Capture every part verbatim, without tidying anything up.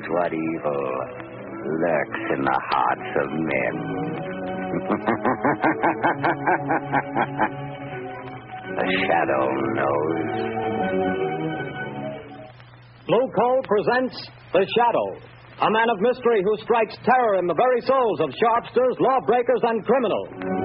knows what evil lurks in the hearts of men. The Shadow knows. Blue Coal presents The Shadow, a man of mystery who strikes terror in the very souls of sharpsters, lawbreakers, and criminals.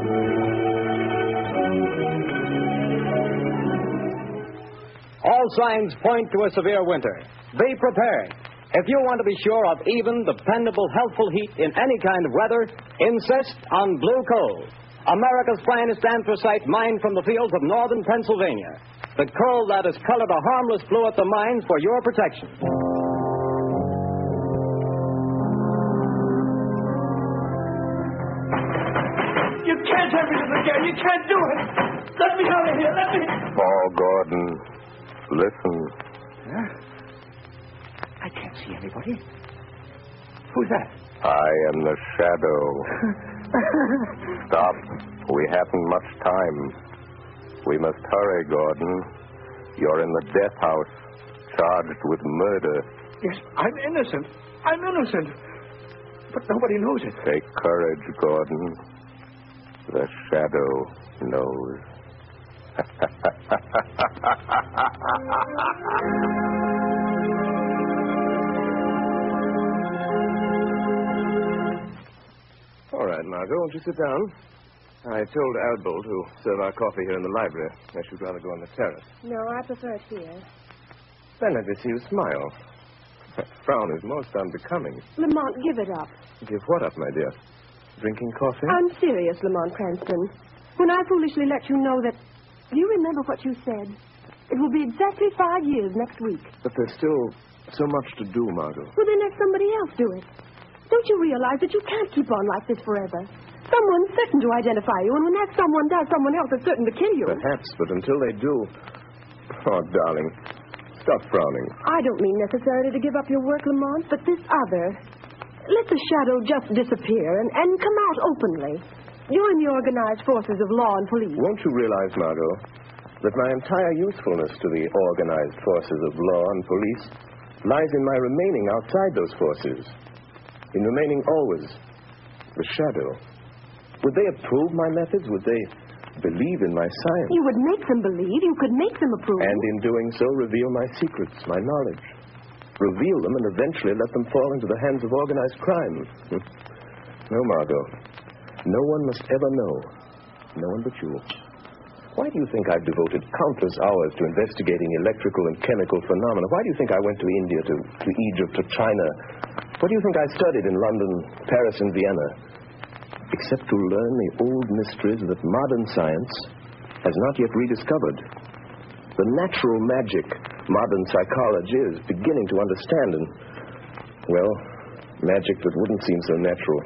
All signs point to a severe winter. Be prepared. If you want to be sure of even, dependable, healthful heat in any kind of weather, insist on Blue Coal, America's finest anthracite mined from the fields of northern Pennsylvania. The coal that is colored a harmless blue at the mines for your protection. You can't have me again. You can't do it. Let me out of here. Let me... Paul Gordon, listen. Huh? I can't see anybody. Who's that? I am the Shadow. Stop. We haven't much time. We must hurry, Gordon. You're in the death house, charged with murder. Yes, I'm innocent. I'm innocent. But nobody knows it. Take courage, Gordon. The Shadow knows. All right, Margot, won't you sit down? I told Albo to serve our coffee here in the library. I should rather go on the terrace. No, I prefer it here. Then let me see you smile. That frown is most unbecoming. Lamont, give it up. Give what up, my dear? Drinking coffee? I'm serious, Lamont Cranston. When I foolishly let you know that... Do you remember what you said? It will be exactly five years next week. But there's still so much to do, Margot. Well, then let somebody else do it. Don't you realize that you can't keep on like this forever? Someone's certain to identify you, and when that someone does, someone else is certain to kill you. Perhaps, but until they do... Oh, darling, stop frowning. I don't mean necessarily to give up your work, Lamont, but this other. Let the Shadow just disappear and, and come out openly. Join the organized forces of law and police. Won't you realize, Margot, that my entire usefulness to the organized forces of law and police lies in my remaining outside those forces, in remaining always the Shadow? Would they approve my methods? Would they believe in my science? You would make them believe. You could make them approve. And in doing so, reveal my secrets, my knowledge. Reveal them and eventually let them fall into the hands of organized crime. No, Margot. No one must ever know. No one but you. Why do you think I've devoted countless hours to investigating electrical and chemical phenomena? Why do you think I went to India, to, to Egypt, to China? What do you think I studied in London, Paris, and Vienna? Except to learn the old mysteries that modern science has not yet rediscovered. The natural magic modern psychology is beginning to understand, and, well, magic that wouldn't seem so natural.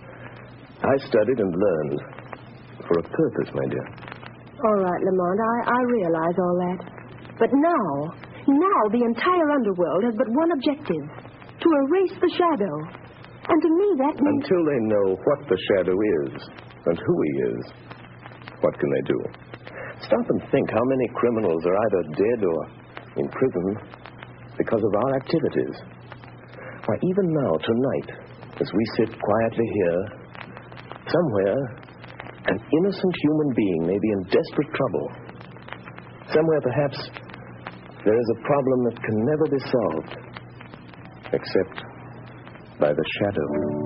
I studied and learned for a purpose, my dear. All right, Lamont, I, I realize all that. But now, now the entire underworld has but one objective, to erase the Shadow. And to me, that means... Until they know what the Shadow is and who he is, what can they do? Stop and think how many criminals are either dead or in prison because of our activities. Why, even now, tonight, as we sit quietly here, somewhere, an innocent human being may be in desperate trouble. Somewhere, perhaps, there is a problem that can never be solved, except by the Shadow.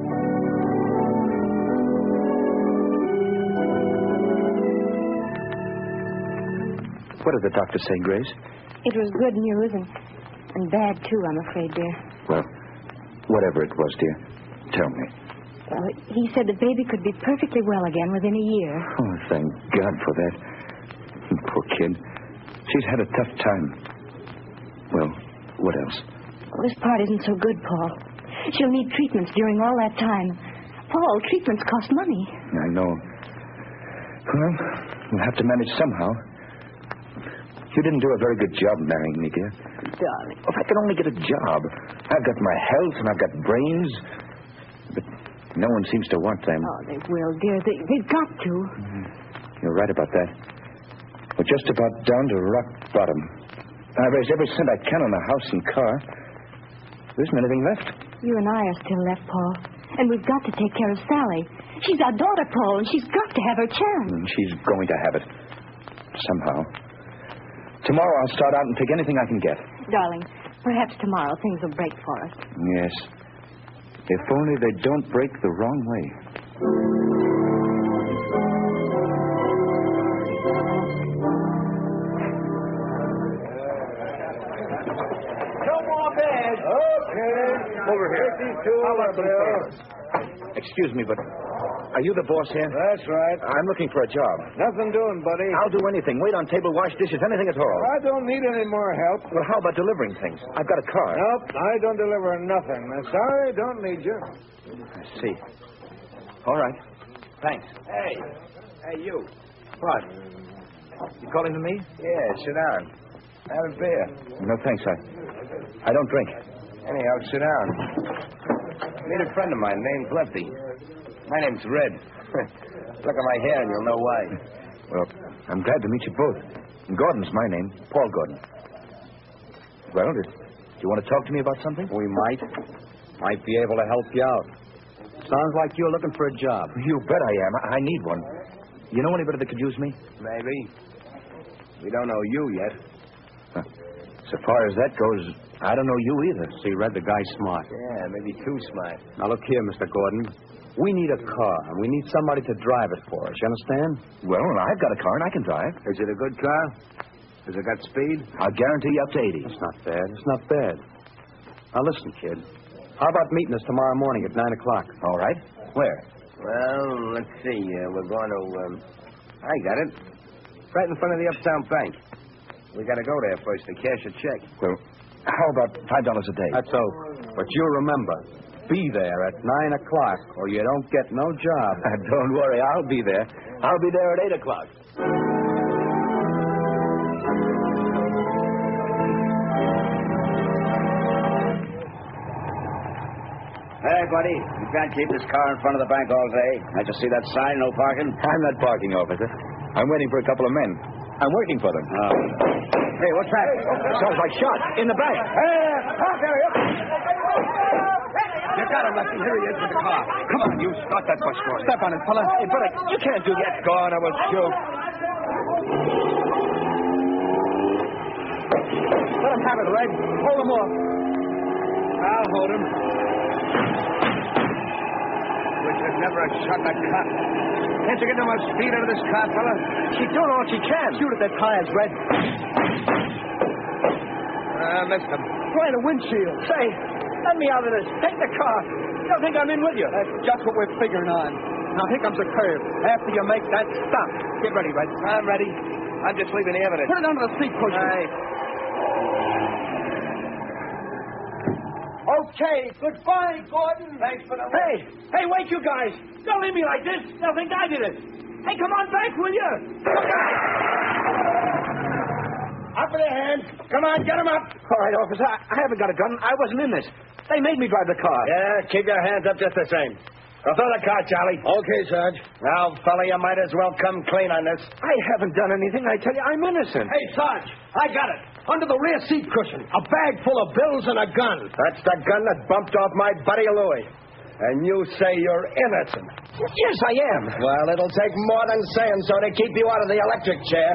What did the doctor say, Grace? It was good news and, and bad, too, I'm afraid, dear. Well, whatever it was, dear, tell me. Well, he said the baby could be perfectly well again within a year. Oh, thank God for that. Poor kid. She's had a tough time. Well, what else? Well, this part isn't so good, Paul. She'll need treatments during all that time. Paul, treatments cost money. I know. Well, we'll have to manage somehow. You didn't do a very good job marrying me, dear. Darling. If I could only get a job. I've got my health and I've got brains. But no one seems to want them. Oh, they will, dear. They, they've got to. Mm-hmm. You're right about that. We're just about down to rock bottom. I've raised every cent I can on a house and car. There isn't anything left. You and I are still left, Paul. And we've got to take care of Sally. She's our daughter, Paul, and she's got to have her chance. And she's going to have it. Somehow. Tomorrow I'll start out and take anything I can get. Darling, perhaps tomorrow things will break for us. Yes. If only they don't break the wrong way. Over here. How about some favors? Excuse me, but are you the boss here? That's right. I'm looking for a job. Nothing doing, buddy. I'll do anything. Wait on table, wash dishes, anything at all. I don't need any more help. Well, how about delivering things? I've got a car. Nope, I don't deliver nothing. I'm sorry, don't need you. I see. All right. Thanks. Hey. Hey, you. What? You calling to me? Yeah, sit down. Have a beer. No, thanks. I, I don't drink. Anyhow, sit down. Meet a friend of mine named Lefty. My name's Red. Look at my hair and you'll know why. Well, I'm glad to meet you both. And Gordon's my name, Paul Gordon. Well, do you want to talk to me about something? We might. Might be able to help you out. Sounds like you're looking for a job. You bet I am. I, I need one. You know anybody that could use me? Maybe. We don't know you yet. Huh. So far as that goes, I don't know you either. See, Red, the guy's smart. Yeah, maybe too smart. Now, look here, Mister Gordon. We need a car, and we need somebody to drive it for us. You understand? Well, I've got a car, and I can drive. Is it a good car? Has it got speed? I'll guarantee you up to eighty. It's not bad. It's not bad. Now, listen, kid. How about meeting us tomorrow morning at nine o'clock? All right. Where? Well, let's see. Uh, we're going to... Um... I got it. Right in front of the Uptown Bank. We got to go there first to cash a check. Well, how about five dollars a day? That's so. But you remember, be there at nine o'clock, or you don't get no job. Don't worry, I'll be there. I'll be there at eight o'clock. Hey, buddy, you can't keep this car in front of the bank all day. I just see that sign, no parking. I'm not parking, officer. I'm waiting for a couple of men. I'm working for them. Oh. Hey, what's that? Sounds like shots in the bank. Hey, stop there. You got him, Lefty. Here he is with the car. Come on, you start that bus for us. Step on it, fella. Hey, brother, you can't do that. Go on, I will shoot. Let him have it, Red. Hold him off. I'll hold him. Wish I'd never have shot that cop. Can't you get no more speed out of this car, fella? She's doing all she can. Shoot at their tires, Red. I missed him. Right a windshield. Say, let me out of this. Take the car. You don't think I'm in with you? That's just what we're figuring on. Now, here comes a curve. After you make that stop, get ready, Red. I'm ready. I'm just leaving the evidence. Put it under the seat cushion. Right. Okay, goodbye, Gordon. Thanks for the... Hey, hey, wait, you guys. Don't leave me like this. They'll think I did it. Hey, come on back, will you? Up with your hands. Come on, get him up. All right, officer. I, I haven't got a gun. I wasn't in this. They made me drive the car. Yeah, keep your hands up just the same. Now, throw the car, Charlie. Okay, Sarge. Now, fella, you might as well come clean on this. I haven't done anything. I tell you, I'm innocent. Hey, Sarge, I got it. Under the rear seat cushion. A bag full of bills and a gun. That's the gun that bumped off my buddy Louis. And you say you're innocent. Yes, I am. Well, it'll take more than saying so to keep you out of the electric chair.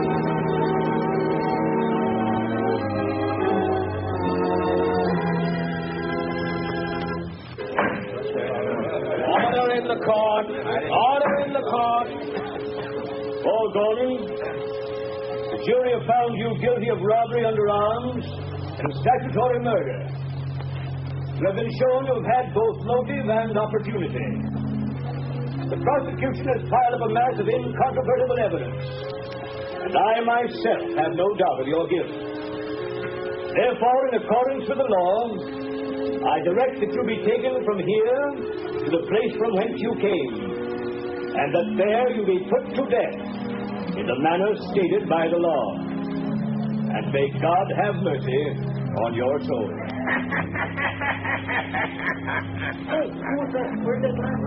Order in the court. Order in the court. Paul Gordon, the jury have found you guilty of robbery under arms and statutory murder. You have been shown to have had both motive and opportunity. The prosecution has piled up a mass of incontrovertible evidence, and I myself have no doubt of your guilt. Therefore, in accordance with the law, I direct that you be taken from here to the place from whence you came, and that there you be put to death in the manner stated by the law. And may God have mercy on your soul.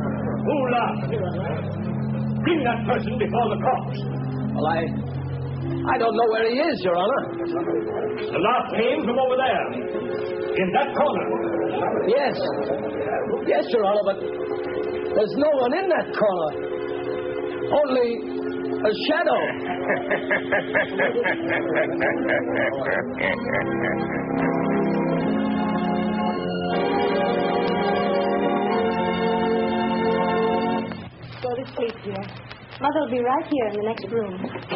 Who laughed? Bring that person before the court. Well, I... I don't know where he is, Your Honor. The laugh came from over there, in that corner. Yes. Yes, Your Honor, but there's no one in that corner. Only a shadow. Go to sleep, dear. Mother will be right here in the next room.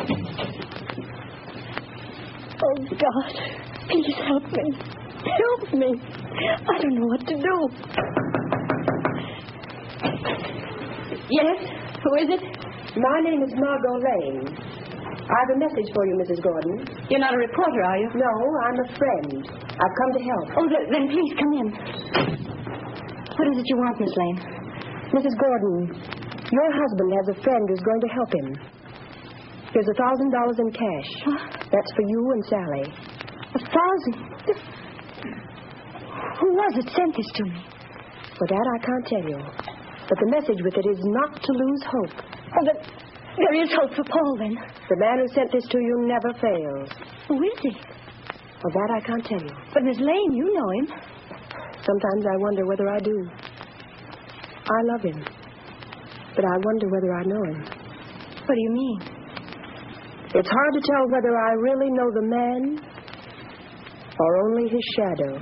Oh, God. Please help me. Help me. I don't know what to do. Yes? Who is it? My name is Margot Lane. I have a message for you, Missus Gordon. You're not a reporter, are you? No, I'm a friend. I've come to help. Oh, th- then please come in. What is it you want, Miss Lane? Missus Gordon, your husband has a friend who's going to help him. Here's a thousand dollars in cash. Huh? That's for you and Sally. A thousand? Who was it sent this to me? For that, I can't tell you. But the message with it is not to lose hope. Oh, but there is hope for Paul, then. The man who sent this to you never fails. Who is he? For that, I can't tell you. But, Miss Lane, you know him. Sometimes I wonder whether I do. I love him. But I wonder whether I know him. What do you mean? It's hard to tell whether I really know the man or only his shadow.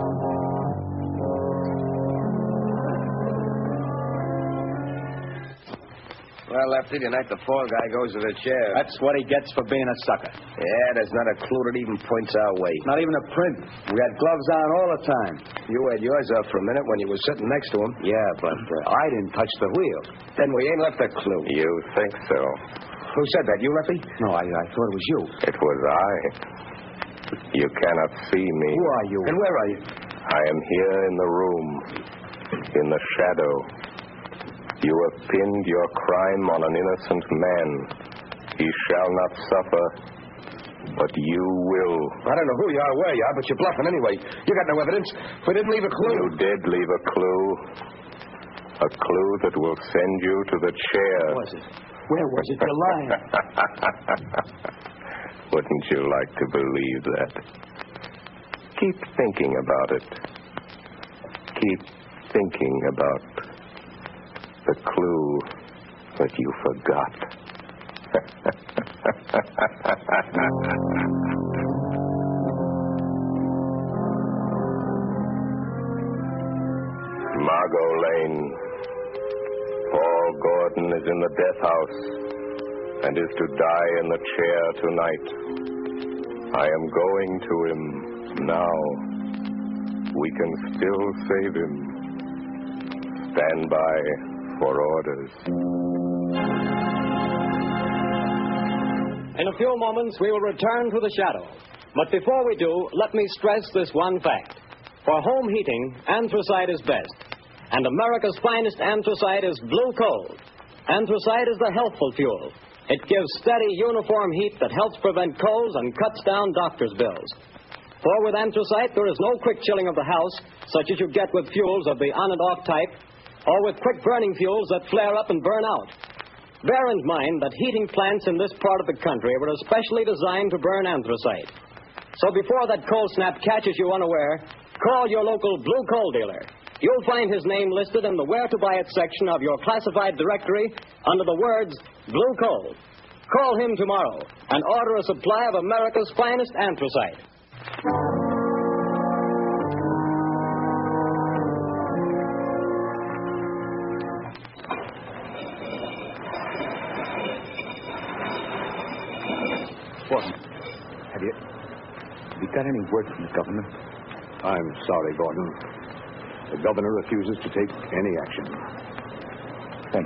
Well, Lefty, tonight the fall guy goes to the chair. That's what he gets for being a sucker. Yeah, there's not a clue that even points our way. Not even a print. We had gloves on all the time. You had yours up for a minute when you were sitting next to him. Yeah, but uh, I didn't touch the wheel. Then we ain't left a clue. You think so? Who said that? You, Lefty? No, I, I thought it was you. It was I. You cannot see me. Who are you? And where are you? I am here in the room, in the shadow. You have pinned your crime on an innocent man. He shall not suffer, but you will. I don't know who you are or where you are, but you're bluffing anyway. You got no evidence. We didn't leave a clue. You did leave a clue. A clue that will send you to the chair. Where was it? Where was it? You're lying. Wouldn't you like to believe that? Keep thinking about it. Keep thinking about the clue that you forgot. Margot Lane. Paul Gordon is in the death house and is to die in the chair tonight. I am going to him now. We can still save him. Stand by for orders. In a few moments, we will return to the shadow. But before we do, let me stress this one fact. For home heating, anthracite is best. And America's finest anthracite is blue coal. Anthracite is the healthful fuel. It gives steady, uniform heat that helps prevent colds and cuts down doctor's bills. For with anthracite, there is no quick chilling of the house, such as you get with fuels of the on and off type, or with quick-burning fuels that flare up and burn out. Bear in mind that heating plants in this part of the country were especially designed to burn anthracite. So before that cold snap catches you unaware, call your local blue coal dealer. You'll find his name listed in the Where to Buy It section of your classified directory under the words Blue Coal. Call him tomorrow and order a supply of America's finest anthracite. Gordon, have you, have you got any word from the government? I'm sorry, Gordon. The governor refuses to take any action. Thanks.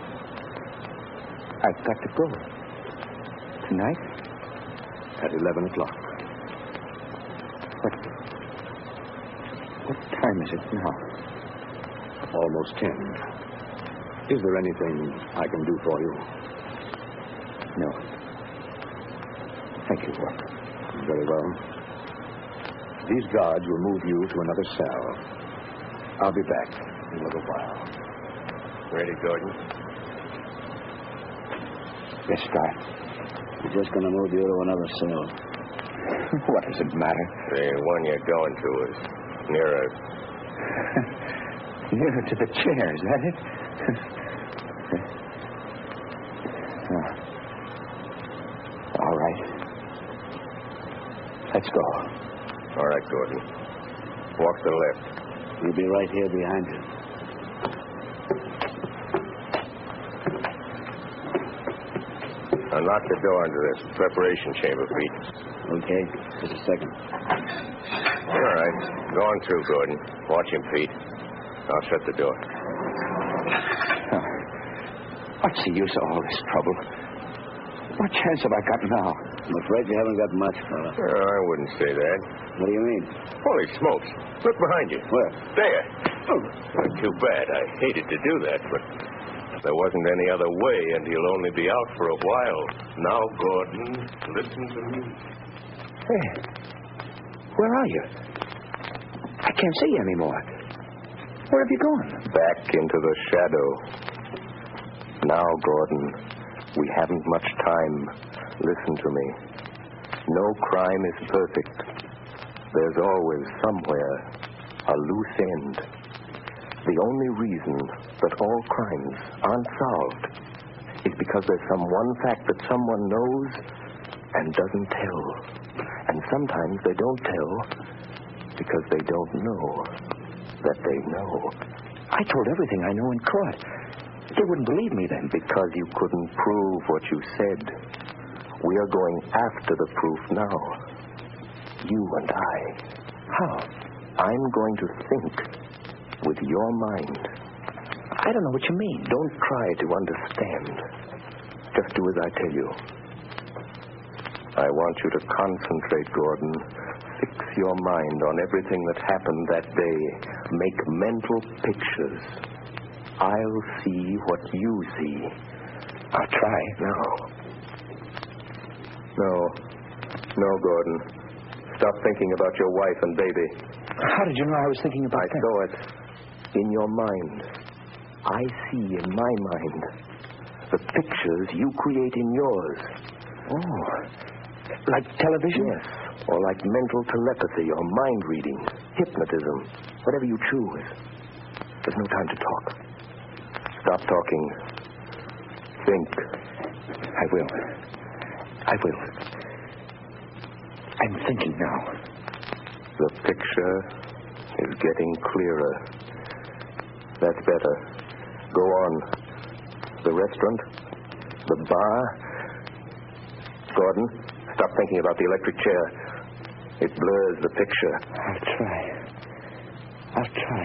I've got to go. Tonight? At eleven o'clock. What, what time is it now? Almost ten. Is there anything I can do for you? No. Thank you, Walter. Very well. These guards will move you to another cell. I'll be back in a little while. Ready, Gordon? Yes, Guy. We're just going to move you to another cell. What does it matter? The one you're going to is nearer. Nearer to the chair, is that it? oh. All right. Let's go. All right, Gordon. Walk to the left. We'll be right here behind you. Now lock the door into this preparation chamber, Pete. Okay, just a second. All right. Go on through, Gordon. Watch him, Pete. I'll shut the door. Oh. What's the use of all this trouble? What chance have I got now? I'm afraid you haven't got much, fella. Oh, I wouldn't say that. What do you mean? Holy smokes. Look behind you. Where? There. Oh. Well, too bad. I hated to do that, but there wasn't any other way, and he'll only be out for a while. Now, Gordon, listen to me. Hey, where are you? I can't see you anymore. Where have you gone? Back into the shadow. Now, Gordon, we haven't much time. Listen to me. No crime is perfect. There's always somewhere a loose end. The only reason that all crimes aren't solved is because there's some one fact that someone knows and doesn't tell. And sometimes they don't tell because they don't know that they know. I told everything I know in court. They wouldn't believe me then. Because you couldn't prove what you said. We are going after the proof now. You and I. How? I'm going to think with your mind. I don't know what you mean. Don't try to understand. Just do as I tell you. I want you to concentrate, Gordon. Fix your mind on everything that happened that day. Make mental pictures. I'll see what you see. I'll try. No. No. No, Gordon. Stop thinking about your wife and baby. How did you know I was thinking about I them? saw it in your mind. I see in my mind the pictures you create in yours. Oh. Like television? Yes. Or like mental telepathy or mind reading, hypnotism, whatever you choose. There's no time to talk. Stop talking. Think. I will. I will. I'm thinking now. The picture is getting clearer. That's better. Go on. The restaurant? The bar? Gordon, stop thinking about the electric chair. It blurs the picture. I'll try. I'll try.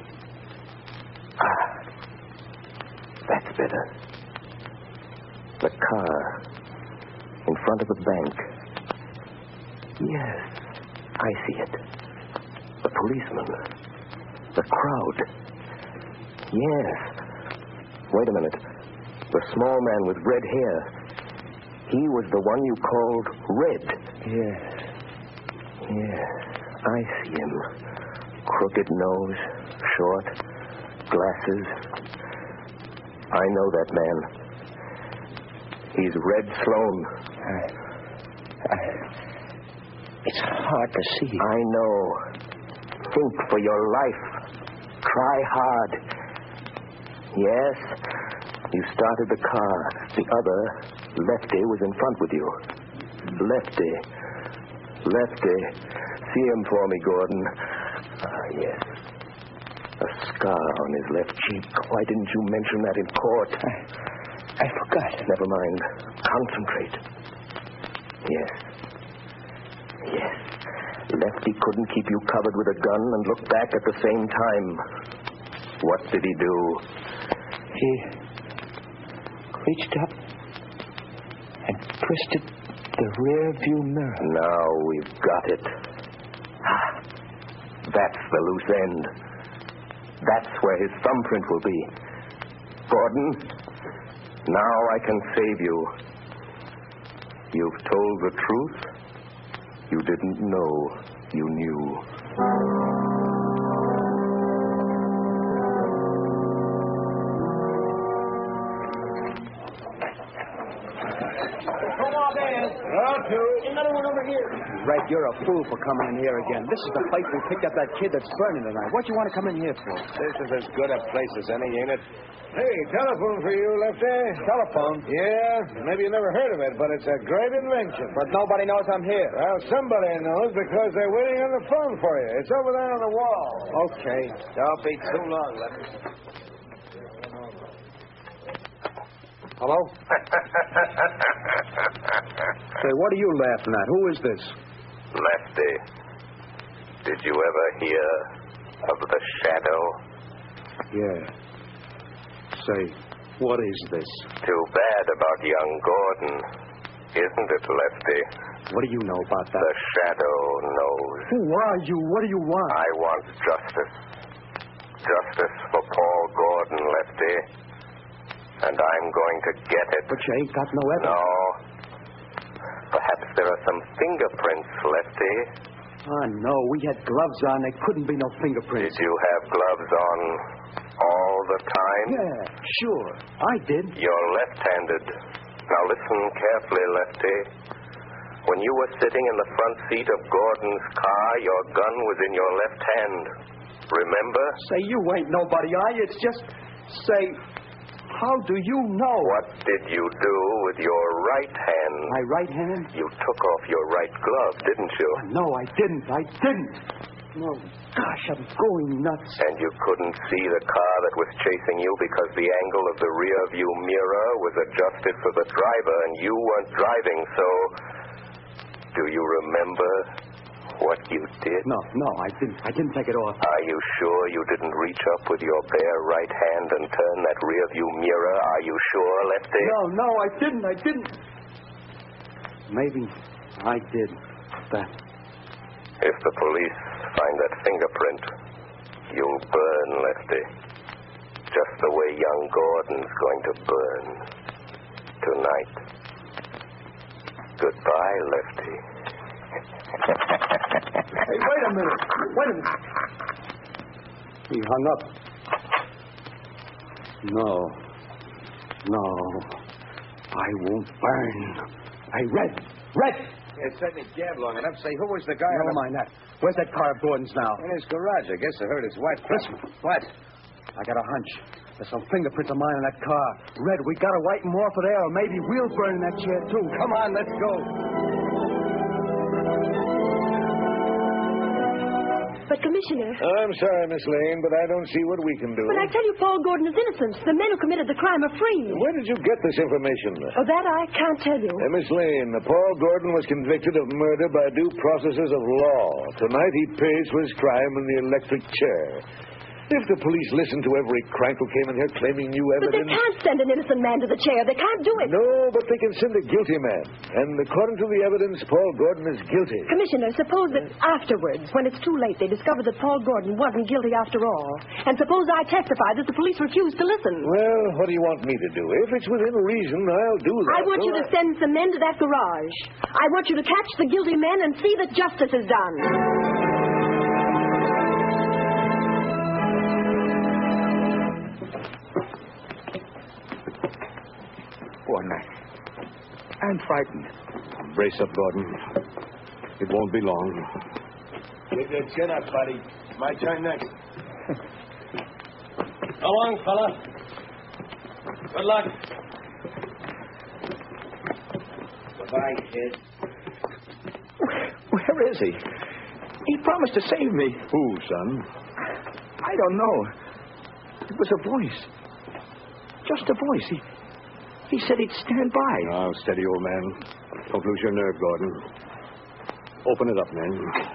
Ah. That's better. The car in front of the bank. Yes, I see it. The policeman. The crowd. Yes. Wait a minute. The small man with red hair. He was the one you called Red. Yes. Yes, I see him. Crooked nose, short, glasses. I know that man. He's Red Sloan. I, I, it's hard to see. I know. Think for your life. Try hard. Yes, you started the car. The other, Lefty, was in front with you. Lefty. Lefty. See him for me, Gordon. Ah, yes. A scar on his left cheek. Why didn't you mention that in court? I, I forgot. Never mind. Concentrate. Yes. Yes. Lefty couldn't keep you covered with a gun and look back at the same time. What did he do? He reached up and twisted the rear view mirror. Now we've got it. Ah, that's the loose end. That's where his thumbprint will be. Gordon, now I can save you. You've told the truth. You didn't know you knew. Come on, there. Red, you're a fool for coming in here again. This is the place we picked up that kid that's burning tonight. What do you want to come in here for? This is as good a place as any, ain't it? Hey, telephone for you, Lefty. Telephone? Yeah, maybe you never heard of it, but it's a great invention. But nobody knows I'm here. Well, somebody knows because they're waiting on the phone for you. It's over there on the wall. Okay. Don't be too long, Lefty. Hello? Say, what are you laughing at? Who is this? Lefty, did you ever hear of the Shadow? Yeah. Say, what is this? Too bad about young Gordon, isn't it, Lefty? What do you know about that? The Shadow knows. Who are you? What do you want? I want justice. Justice for Paul Gordon, Lefty. And I'm going to get it. But you ain't got no evidence. No. Perhaps there are some fingerprints, Lefty. Oh, no. We had gloves on. There couldn't be no fingerprints. Did you have gloves on all the time? Yeah, sure. I did. You're left-handed. Now listen carefully, Lefty. When you were sitting in the front seat of Gordon's car, your gun was in your left hand. Remember? Say, you ain't nobody, are you? It's just... Say... How do you know? What did you do with your right hand? My right hand? You took off your right glove, didn't you? No, I didn't. I didn't. No, gosh, I'm going nuts. And you couldn't see the car that was chasing you because the angle of the rear view mirror was adjusted for the driver and you weren't driving, so... Do you remember what you did? No, no, I didn't. I didn't take it off. Are you sure you didn't reach up with your bare right hand and turn that rear view mirror? Are you sure, Lefty? No, no, I didn't. I didn't. Maybe I did that. If the police find that fingerprint, you'll burn, Lefty. Just the way young Gordon's going to burn tonight. Goodbye, Lefty. Hey, wait a minute. Wait a minute. He hung up. No. No. I won't burn. Hey, Red. Red! It's taking Gab long enough. Say, who was the guy? Never mind that. Where's that car of Gordon's now? In his garage. I guess I heard his wife. Listen. What? I got a hunch. There's some fingerprints of mine in that car. Red, we gotta wipe them off of there, or maybe we'll burn in that chair, too. Come on, let's go. But, Commissioner... I'm sorry, Miss Lane, but I don't see what we can do. But I tell you, Paul Gordon is innocent. The men who committed the crime are free. Where did you get this information? Oh, that I can't tell you. Uh, Miss Lane, Paul Gordon was convicted of murder by due processes of law. Tonight he pays for his crime in the electric chair. If the police listen to every crank who came in here claiming new But evidence... they can't send an innocent man to the chair. They can't do it. No, but they can send a guilty man. And according to the evidence, Paul Gordon is guilty. Commissioner, suppose that afterwards, when it's too late, they discover that Paul Gordon wasn't guilty after all. And suppose I testify that the police refused to listen. Well, what do you want me to do? If it's within reason, I'll do that. I want you to send some men to that garage. I want you to catch the guilty men and see that justice is done. Gordon, I, I'm frightened. Brace up, Gordon. It won't be long. Keep your chin up, buddy. My turn next. So long, fella. Good luck. Goodbye, kid. Where is he? He promised to save me. Who, son? I don't know. It was a voice. Just a voice. He, he said he'd stand by. Now, steady, old man. Don't lose your nerve, Gordon. Open it up, man.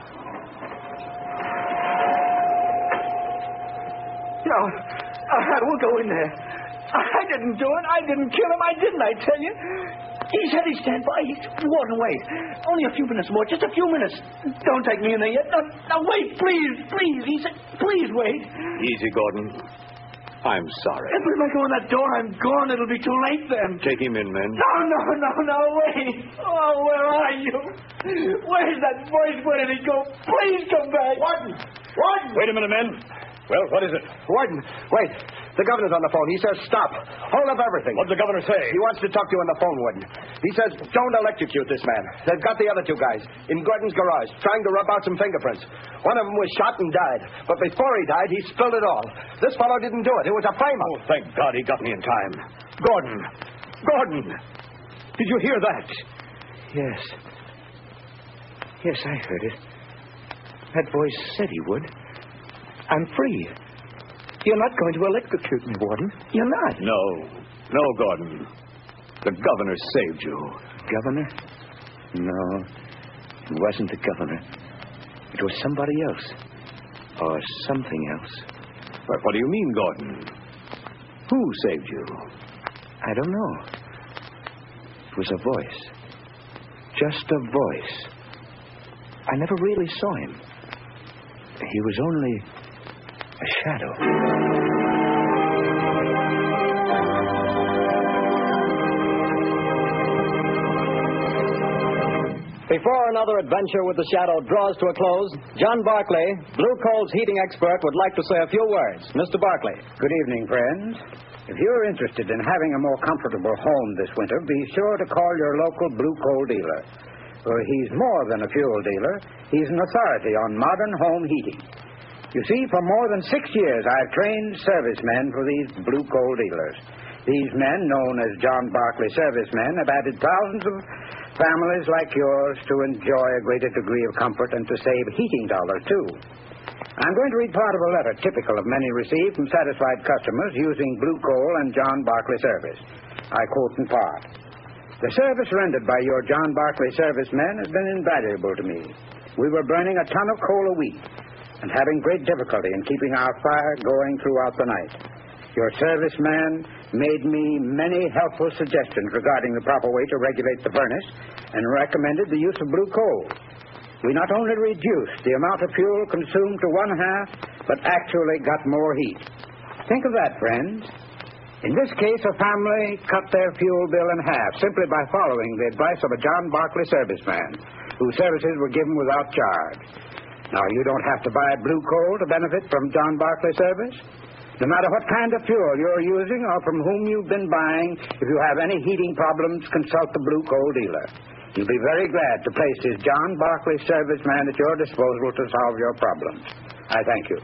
No, I won't go in there. I didn't do it. I didn't kill him. I didn't, I tell you. He said he'd stand by. He's walking away. Only a few minutes more. Just a few minutes. Don't take me in there yet. No, no, wait, please, please. He said, please wait. Easy, Gordon. I'm sorry. If I go in that door, I'm gone. It'll be too late then. Take him in, men. No, no, no, no, wait. Oh, where are you? Where's that voice? Where did he go? Please come back. Warden! Warden! Wait a minute, men. Well, what is it? Warden, wait. The governor's on the phone. He says stop. Hold up everything. What'd the governor say? He wants to talk to you on the phone, Warden. He says don't electrocute this man. They've got the other two guys in Gordon's garage trying to rub out some fingerprints. One of them was shot and died. But before he died, he spilled it all. This fellow didn't do it. It was a frame-up. Oh, thank God he got me in time. Gordon! Gordon! Did you hear that? Yes. Yes, I heard it. That voice said he would. I'm free. You're not going to electrocute me, Warden. You're not. No. No, Gordon. The governor saved you. Governor? No. It wasn't the governor. It was somebody else. Or something else. But what do you mean, Gordon? Who saved you? I don't know. It was a voice. Just a voice. I never really saw him. He was only a shadow. Before another adventure with the Shadow draws to a close, John Barclay, Blue Coal's heating expert, would like to say a few words. Mister Barclay. Good evening, friends. If you're interested in having a more comfortable home this winter, be sure to call your local Blue Coal dealer. For he's more than a fuel dealer. He's an authority on modern home heating. You see, for more than six years, I've trained servicemen for these Blue Coal dealers. These men, known as John Barclay servicemen, have added thousands of families like yours to enjoy a greater degree of comfort and to save heating dollars, too. I'm going to read part of a letter typical of many received from satisfied customers using Blue Coal and John Barclay service. I quote in part. The service rendered by your John Barclay servicemen has been invaluable to me. We were burning a ton of coal a week and having great difficulty in keeping our fire going throughout the night. Your serviceman made me many helpful suggestions regarding the proper way to regulate the furnace and recommended the use of Blue Coal. We not only reduced the amount of fuel consumed to one half, but actually got more heat. Think of that, friends. In this case, a family cut their fuel bill in half simply by following the advice of a John Barclay serviceman, whose services were given without charge. Now, you don't have to buy Blue Coal to benefit from John Barclay service. No matter what kind of fuel you're using or from whom you've been buying, if you have any heating problems, consult the Blue Coal dealer. You'll be very glad to place his John Barclay serviceman at your disposal to solve your problems. I thank you.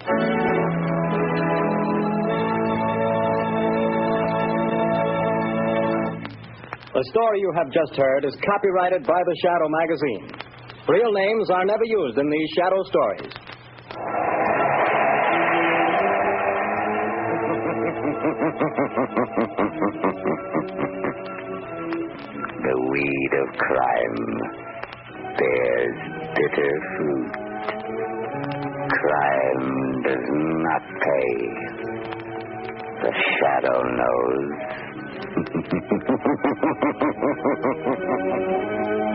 The story you have just heard is copyrighted by the Shadow magazine. Real names are never used in these Shadow stories. The weed of crime bears bitter fruit. Crime does not pay. The Shadow knows.